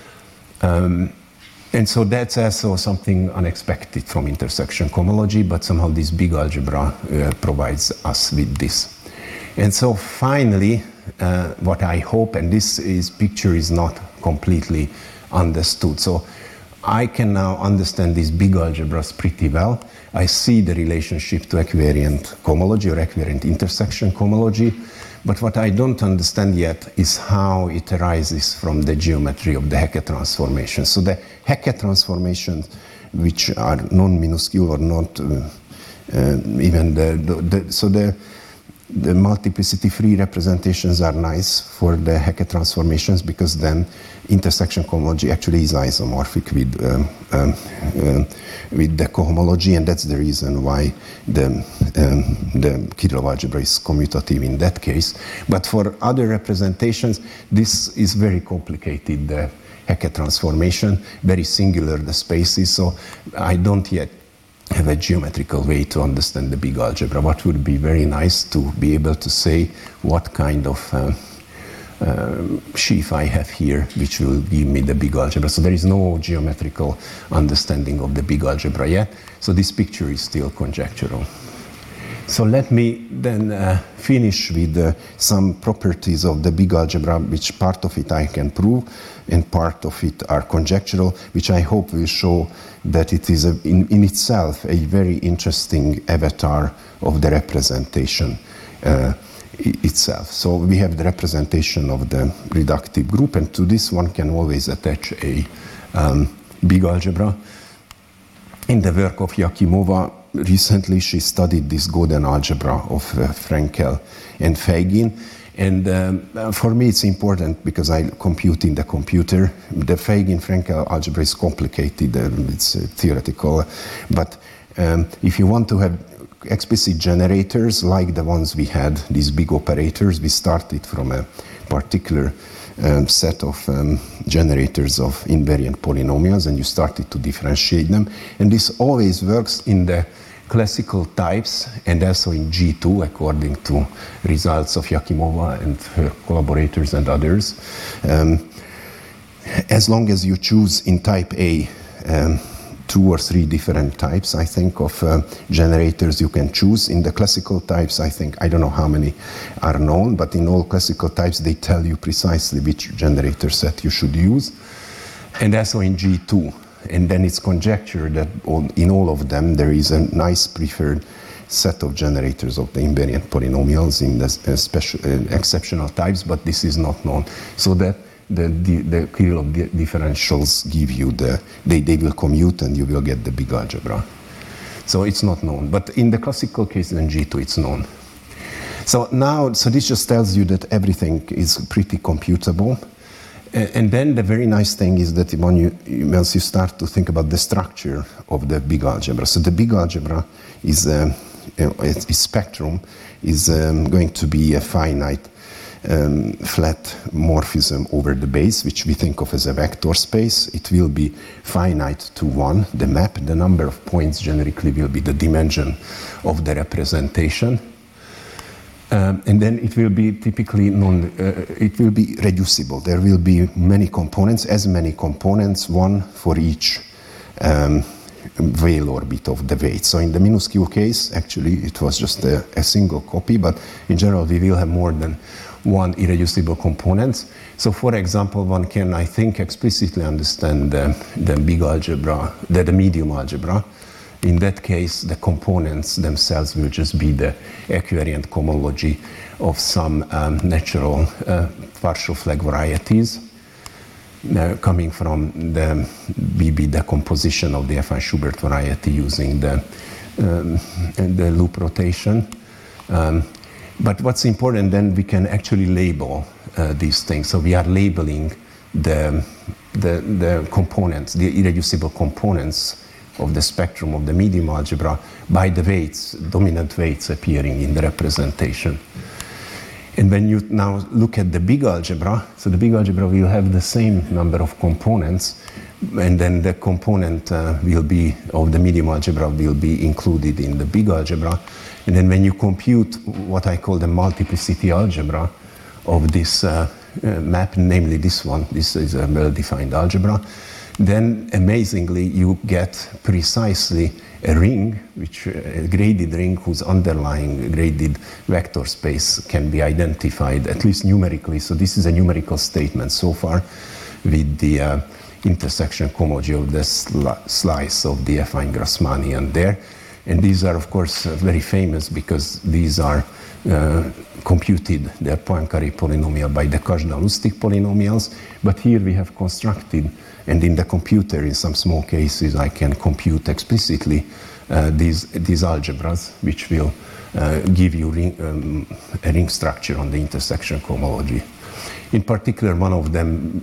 Um, and so that's also something unexpected from intersection cohomology, but somehow this big algebra uh, provides us with this. And so finally, Uh, what I hope, and this is, picture is not completely understood. So I can now understand these big algebras pretty well. I see the relationship to equivariant cohomology or equivariant intersection cohomology, but what I don't understand yet is how it arises from the geometry of the Hecke transformation. So the Hecke transformations, which are non-minuscule or not uh, uh, even the, the, the so the The multiplicity-free representations are nice for the Hecke transformations because then intersection cohomology actually is isomorphic with, um, um, um, with the cohomology, and that's the reason why the, um, the Kirillov algebra is commutative in that case. But for other representations, this is very complicated, the Hecke transformation, very singular the spaces, so I don't yet have a geometrical way to understand the big algebra. What would be very nice to be able to say what kind of uh, uh, sheaf I have here, which will give me the big algebra. So there is no geometrical understanding of the big algebra yet. So this picture is still conjectural. So let me then uh, finish with uh, some properties of the big algebra, which part of it I can prove and part of it are conjectural, which I hope will show that it is a, in, in itself a very interesting avatar of the representation uh, itself. So we have the representation of the reductive group, and to this one can always attach a um, big algebra. In the work of Yakimova, recently she studied this Gödel algebra of uh, Frenkel and Feigin. And um, for me it's important because I compute in the computer. The Feigin-Frenkel algebra is complicated, uh, it's uh, theoretical. But um, if you want to have explicit generators like the ones we had, these big operators, we started from a particular um, set of um, generators of invariant polynomials, and you started to differentiate them. And this always works in the classical types and also in G two according to results of Yakimova and her collaborators and others. Um, as long as you choose in type A um, two or three different types, I think, of uh, generators you can choose. In the classical types, I think, I don't know how many are known, but in all classical types they tell you precisely which generator set you should use. And also in G two. And then it's conjecture that all, in all of them there is a nice preferred set of generators of the invariant polynomials in the uh, special, uh, exceptional types, but this is not known. So that the, the, the Kirillov differentials give you the, they, they will commute and you will get the big algebra. So it's not known, but in the classical case in G two it's known. So now, so this just tells you that everything is pretty computable. And then the very nice thing is that when you, once you start to think about the structure of the big algebra, so the big algebra is, uh, its spectrum is um, going to be a finite um, flat morphism over the base, which we think of as a vector space. It will be finite to one, the map, the number of points generically will be the dimension of the representation. Um, and then it will be typically non, uh, it will be reducible. There will be many components, as many components, one for each um, Weyl orbit of the weight. So in the minuscule case, actually it was just a, a single copy, but in general we will have more than one irreducible components. So for example, one can, I think, explicitly understand the, the big algebra, the, the medium algebra. In that case, the components themselves will just be the equivariant cohomology of some um, natural uh, partial flag varieties uh, coming from the B B decomposition of the affine Schubert variety using the, um, the loop rotation. Um, but what's important then, we can actually label uh, these things. So we are labeling the, the, the components, the irreducible components of the spectrum of the medium algebra by the weights, dominant weights appearing in the representation. And when you now look at the big algebra, so the big algebra will have the same number of components, and then the component uh, will be, of the medium algebra will be included in the big algebra. And then when you compute what I call the multiplicity algebra of this uh, uh, map, namely this one, this is a well-defined algebra, then amazingly you get precisely a ring, which a graded ring whose underlying graded vector space can be identified, at least numerically. So this is a numerical statement so far with the uh, intersection cohomology of the sli slice of the affine Grassmannian there. And these are, of course, uh, very famous because these are uh, computed, they're Poincare polynomial by the Kazhdan-Lusztig polynomials. But here we have constructed, and in the computer, in some small cases, I can compute explicitly uh, these, these algebras, which will uh, give you ring, um, a ring structure on the intersection cohomology. In particular, one of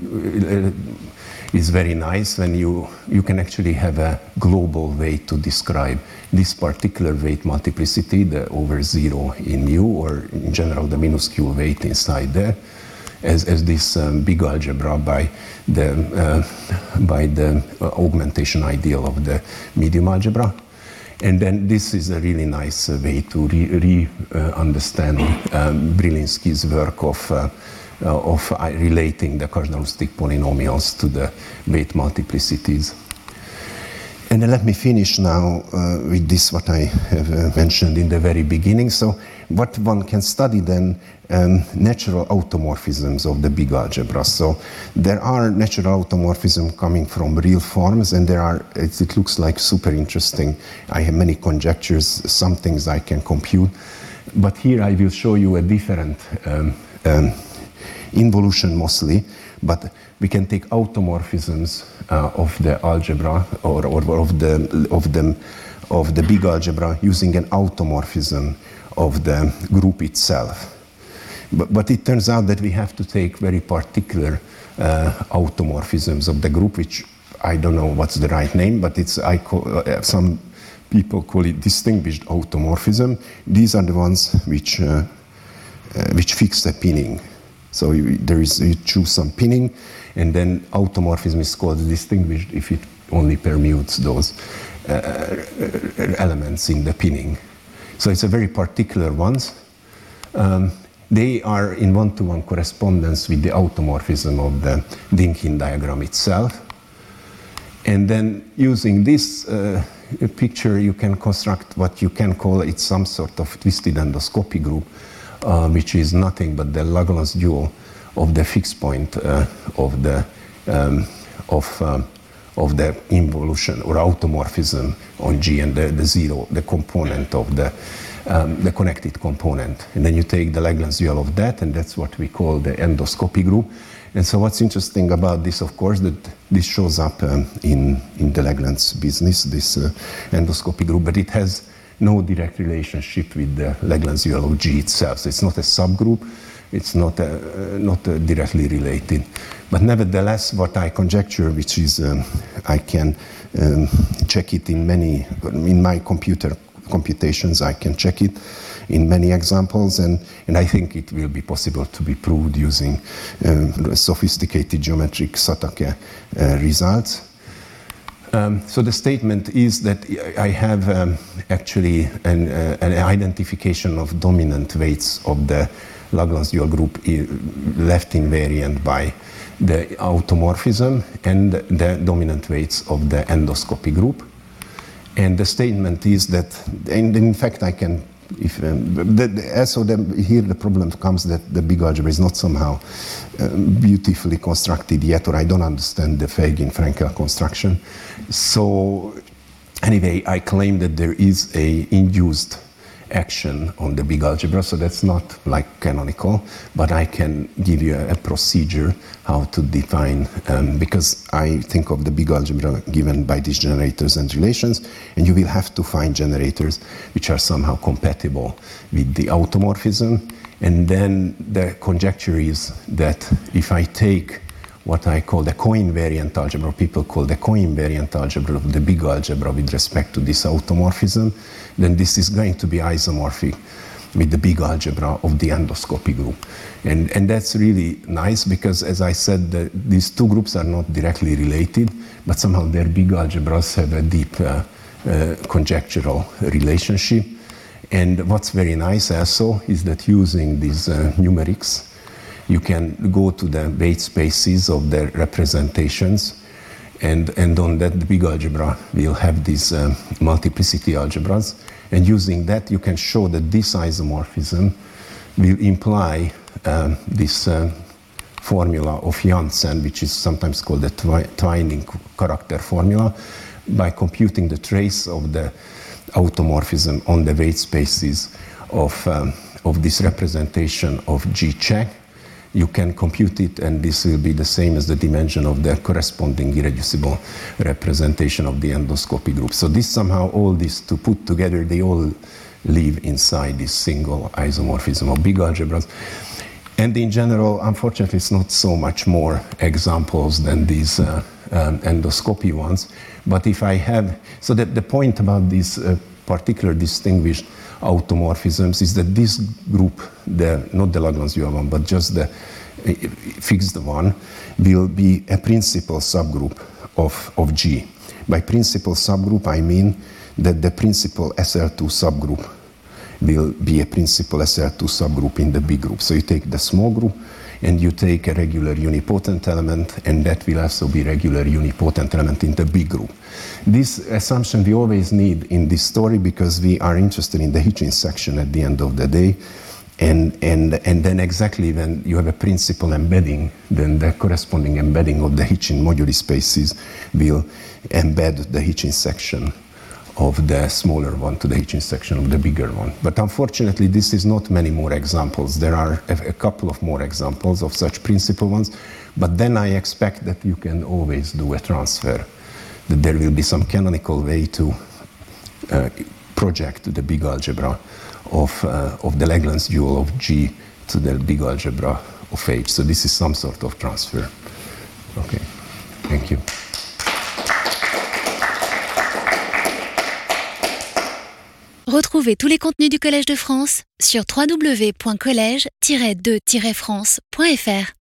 them uh, is very nice when you, you can actually have a global weight to describe this particular weight multiplicity, the over zero in mu, or in general the minuscule weight inside there, as, as this um, big algebra by the, uh, by the uh, augmentation ideal of the medium algebra. And then this is a really nice uh, way to re-understand re, uh, um, Brilinski's work of, uh, uh, of uh, relating the Kazhdan-Lusztig polynomials to the weight multiplicities. And then let me finish now uh, with this, what I have uh, mentioned in the very beginning. So what one can study then, um, natural automorphisms of the big algebra. So there are natural automorphisms coming from real forms, and there are, it, it looks like super interesting. I have many conjectures, some things I can compute. But here I will show you a different um, um, involution mostly, but we can take automorphisms uh, of the algebra or, or of the of the of the big algebra using an automorphism of the group itself. But, but it turns out that we have to take very particular uh, automorphisms of the group, which I don't know what's the right name, but it's I call, uh, some people call it distinguished automorphism. These are the ones which uh, uh, which fix the pinning. So you, there is, you choose some pinning, and then automorphism is called distinguished if it only permutes those uh, elements in the pinning. So it's a very particular ones. Um, they are in one-to-one correspondence with the automorphism of the Dynkin diagram itself. And then using this uh, picture, you can construct what you can call it some sort of twisted endoscopy group, Uh, which is nothing but the Lagrange dual of the fixed point uh, of the um, of um, of the involution or automorphism on G, and the, the zero, the component of the um, the connected component. And then you take the Lagrange dual of that, and that's what we call the endoscopy group. And so what's interesting about this, of course, that this shows up um, in in the Lagrange business, this uh, endoscopy group, but it has no direct relationship with the Lagrange dual of G itself. So it's not a subgroup, it's not, a, uh, not uh, directly related. But nevertheless, what I conjecture, which is um, I can um, check it in many, in my computer computations, I can check it in many examples, and, and I think it will be possible to be proved using um, sophisticated geometric Satake uh, results. Um, so the statement is that I have um, actually an, uh, an identification of dominant weights of the Lagrange dual group left invariant by the automorphism and the dominant weights of the endoscopy group. And the statement is that, and in fact I can, if, um, the, the, so the, here the problem comes that the big algebra is not somehow um, beautifully constructed yet, or I don't understand the Feigin-Frenkel construction. So anyway, I claim that there is a induced action on the big algebra, so that's not like canonical, but I can give you a, a procedure how to define, um, because I think of the big algebra given by these generators and relations, and you will have to find generators which are somehow compatible with the automorphism, And then the conjecture is that if I take what I call the co-invariant algebra, people call the co-invariant algebra of the big algebra with respect to this automorphism, then this is going to be isomorphic with the big algebra of the endoscopy group. And, and that's really nice because, as I said, the, these two groups are not directly related, but somehow their big algebras have a deep uh, uh, conjectural relationship. And what's very nice also is that using these uh, numerics, you can go to the weight spaces of their representations, and, and on that the big algebra will have these um, multiplicity algebras, and using that you can show that this isomorphism will imply um, this uh, formula of Janssen, which is sometimes called the twi twining character formula, by computing the trace of the automorphism on the weight spaces of, um, of this representation of G check. You can compute it, and this will be the same as the dimension of the corresponding irreducible representation of the endoscopy group. So this somehow, all these to put together, they all live inside this single isomorphism of big algebras. And in general, unfortunately, it's not so much more examples than these uh, um, endoscopy ones. But if I have, so that the point about these uh, particular distinguished automorphisms is that this group, the, not the Lagrangian one, but just the uh, fixed one, will be a principal subgroup of, of G. By principal subgroup, I mean that the principal S L two subgroup will be a principal S L two subgroup in the big group. So you take the small group, and you take a regular unipotent element, and that will also be regular unipotent element in the big group. This assumption we always need in this story because we are interested in the Hitchins section at the end of the day, and, and, and then exactly when you have a principal embedding, then the corresponding embedding of the Hitchin moduli spaces will embed the Hitchins section of the smaller one to the Hitchins section of the bigger one. But unfortunately, this is not many more examples. There are a, a couple of more examples of such principal ones, but then I expect that you can always do a transfer, that there will be some canonical way to uh, project the big algebra of, uh, of the Lagrange dual of G to the big algebra of H. So this is some sort of transfer. Okay, thank you. Retrouvez tous les contenus du Collège de France sur w w w point collège tiret de tiret france point f r.